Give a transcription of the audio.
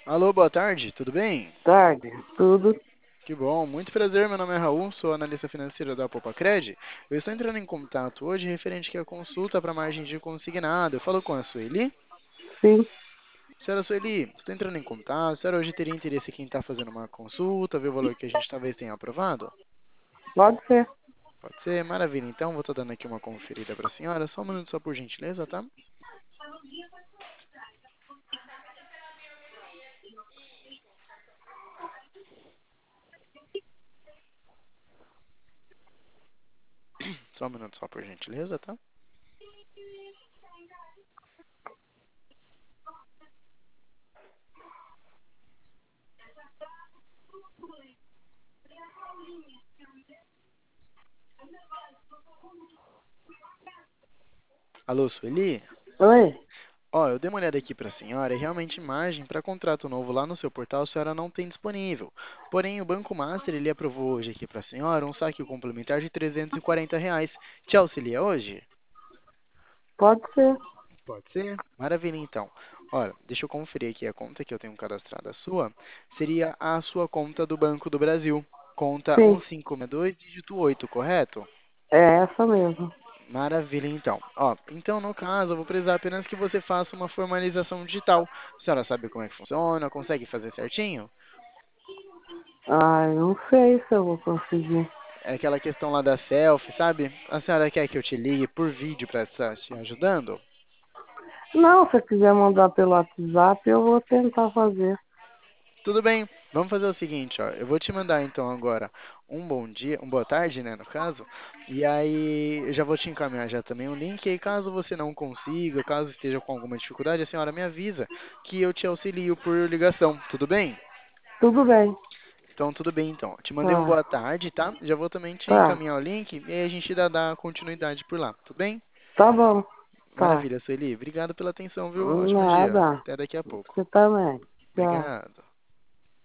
Alô, boa tarde, tudo bem? Tarde, tudo Que bom, muito prazer, meu nome é Raul, sou analista financeiro da Popacred. Eu estou entrando em contato hoje referente aqui à consulta para margem de consignado. Eu falo com a Sueli. sim, Senhora Sueli, estou entrando em contato. A senhora hoje teria interesse aqui em estar fazendo uma consulta, ver o valor que a gente talvez tenha aprovado? pode ser. Pode ser, maravilha. Então, vou estar dando aqui uma conferida para a senhora. Só um minuto só por gentileza, tá? Só um minuto só por gentileza, tá? Alô, Sueli? Oi, Ó, eu dei uma olhada aqui para a senhora e realmente margem para contrato novo lá no seu portal a senhora não tem disponível. Porém, o Banco Master ele aprovou hoje aqui para a senhora um saque complementar de R$ 340. Te auxilia hoje? pode ser. Pode ser? Maravilha, então. Olha, deixa eu conferir aqui a conta que eu tenho cadastrada sua. Seria a sua conta do Banco do Brasil. Conta Sim, 1562, dígito 8, correto? é essa mesmo. Maravilha, então. Ó, então no caso, eu vou precisar apenas que você faça uma formalização digital. A senhora sabe como é que funciona? Consegue fazer certinho? Ah, eu não sei se eu vou conseguir. É aquela questão lá da selfie, sabe? A senhora quer que eu te ligue por vídeo para estar te ajudando? Não, se você quiser mandar pelo WhatsApp, eu vou tentar fazer. Tudo bem. Vamos fazer o seguinte, ó. Eu vou te mandar então agora um bom dia, uma boa tarde, né, no caso. E aí eu já vou te encaminhar já também um link. E aí, caso você não consiga, caso esteja com alguma dificuldade, a senhora me avisa que eu te auxilio por ligação. Tudo bem? Tudo bem. Então, tudo bem, então. Te mandei um Tá, boa tarde, tá? Já vou também te tá. encaminhar o link e aí a gente dá continuidade por lá, tudo bem? Tá bom. Tá. Maravilha, Sueli. Obrigado pela atenção, viu? Ótimo dia. Nada. Até daqui a pouco. Você também. Tchau. Obrigado.